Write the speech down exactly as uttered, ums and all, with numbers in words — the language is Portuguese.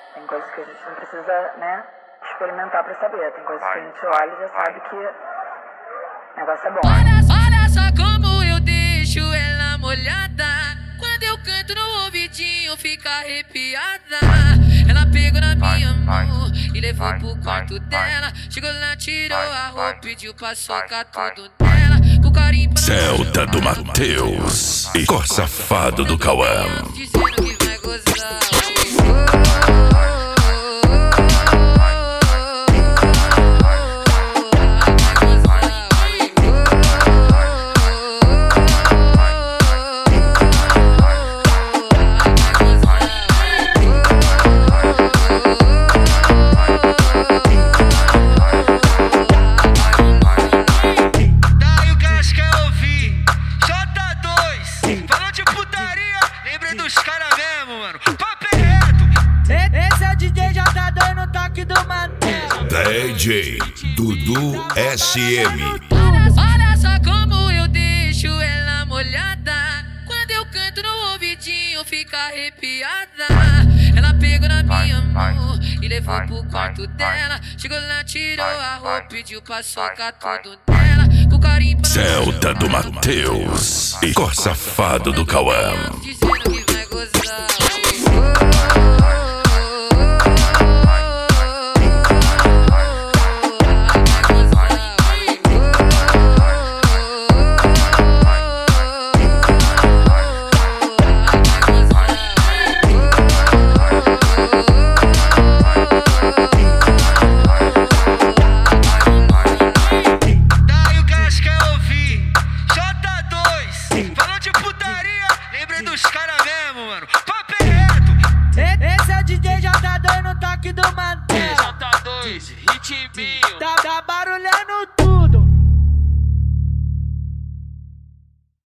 Tem coisas que a gente não precisa, né, experimentar pra saber. Tem coisas que a gente olha e já sabe que o negócio é bom. Olha, olha só como eu deixo ela molhada. Quando eu canto no ouvidinho fica arrepiada. Ela pegou na minha mão e levou pro quarto dela. Chegou lá, tirou a roupa, pediu pra socar tudo nela. Com carinho pra Celta do Matheus e Cor Safado do Cauã. dizendo que vai gozar. Dos caras mesmo, mano. Papo é reto. Esse é o D J já tá dando o toque do Matheus. D J Dudu S M. Olha, olha só como eu deixo ela molhada. Quando eu canto no ouvidinho fica arrepiada. Ela pegou na minha mão e levou pro quarto dela. Chegou lá, tirou a roupa, pediu pra socar tudo nela. Com carinho pra Celta do Matheus e Cor Safado do Cauã. dizendo que vai gozar. Dos caras mesmo, mano. Papo é reto. Esse é o D J já tá dando o toque do Matheus. J dois, ritminho. Tá, tá barulhando tudo.